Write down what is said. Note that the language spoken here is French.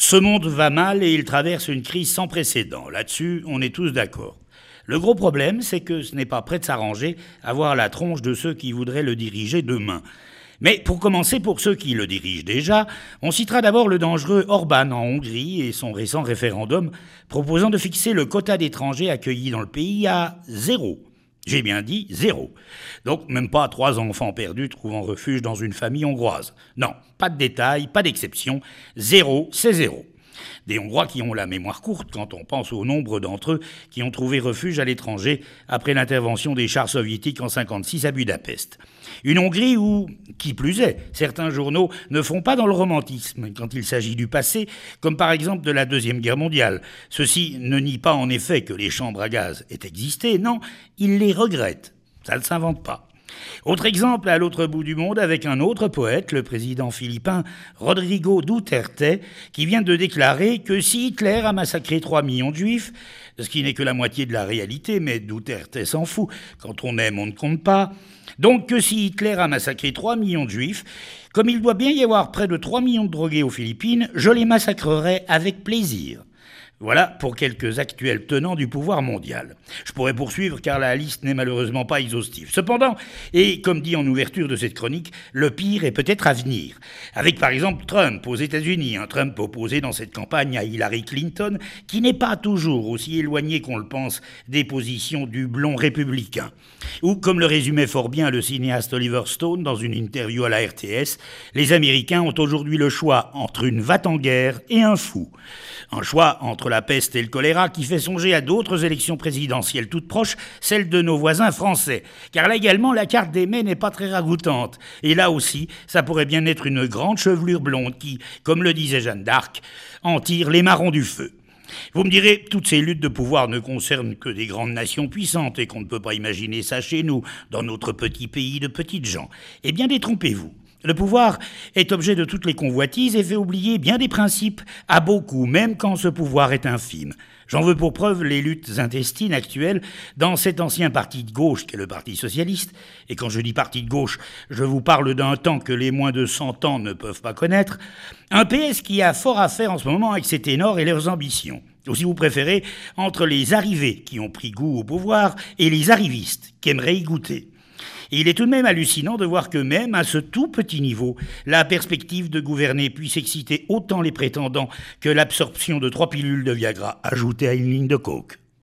Ce monde va mal et il traverse une crise sans précédent. Là-dessus, on est tous d'accord. Le gros problème, c'est que ce n'est pas prêt de s'arranger à voir la tronche de ceux qui voudraient le diriger demain. Mais pour commencer, pour ceux qui le dirigent déjà, on citera d'abord le dangereux Orban en Hongrie et son récent référendum proposant de fixer le quota d'étrangers accueillis dans le pays à 0. J'ai bien dit 0. Donc même pas 3 enfants perdus trouvant refuge dans une famille hongroise. Non, pas de détails, pas d'exception. 0, c'est 0. Des Hongrois qui ont la mémoire courte quand on pense au nombre d'entre eux qui ont trouvé refuge à l'étranger après l'intervention des chars soviétiques en 1956 à Budapest. Une Hongrie où, qui plus est, certains journaux ne font pas dans le romantisme quand il s'agit du passé, comme par exemple de la Deuxième Guerre mondiale. Ceux-ci ne nient pas en effet que les chambres à gaz aient existé, non, ils les regrettent. Ça ne s'invente pas. Autre exemple à l'autre bout du monde avec un autre poète, le président philippin Rodrigo Duterte, qui vient de déclarer que si Hitler a massacré 3 millions de juifs, ce qui n'est que la moitié de la réalité, mais Duterte s'en fout, quand on aime on ne compte pas, donc que si Hitler a massacré 3 millions de juifs, comme il doit bien y avoir près de 3 millions de drogués aux Philippines, je les massacrerai avec plaisir. Voilà pour quelques actuels tenants du pouvoir mondial. Je pourrais poursuivre car la liste n'est malheureusement pas exhaustive. Cependant, et comme dit en ouverture de cette chronique, le pire est peut-être à venir. Avec par exemple Trump aux États-Unis, un Trump opposé dans cette campagne à Hillary Clinton, qui n'est pas toujours aussi éloigné qu'on le pense des positions du blond républicain. Ou comme le résumait fort bien le cinéaste Oliver Stone dans une interview à la RTS, les Américains ont aujourd'hui le choix entre une va-t-en-guerre et un fou. Un choix entre la peste et le choléra qui fait songer à d'autres élections présidentielles toutes proches, celles de nos voisins français. Car là également, la carte des mets n'est pas très ragoûtante. Et là aussi, ça pourrait bien être une grande chevelure blonde qui, comme le disait Jeanne d'Arc, en tire les marrons du feu. Vous me direz, toutes ces luttes de pouvoir ne concernent que des grandes nations puissantes et qu'on ne peut pas imaginer ça chez nous, dans notre petit pays de petites gens. Eh bien, détrompez-vous. Le pouvoir est objet de toutes les convoitises et fait oublier bien des principes à beaucoup, même quand ce pouvoir est infime. J'en veux pour preuve les luttes intestines actuelles dans cet ancien parti de gauche qu'est le Parti socialiste. Et quand je dis parti de gauche, je vous parle d'un temps que les moins de 100 ans ne peuvent pas connaître. Un PS qui a fort à faire en ce moment avec ses ténors et leurs ambitions. Ou si vous préférez, entre les arrivés qui ont pris goût au pouvoir et les arrivistes qui aimeraient y goûter. Et il est tout de même hallucinant de voir que même à ce tout petit niveau, la perspective de gouverner puisse exciter autant les prétendants que l'absorption de 3 pilules de Viagra ajoutées à une ligne de coke.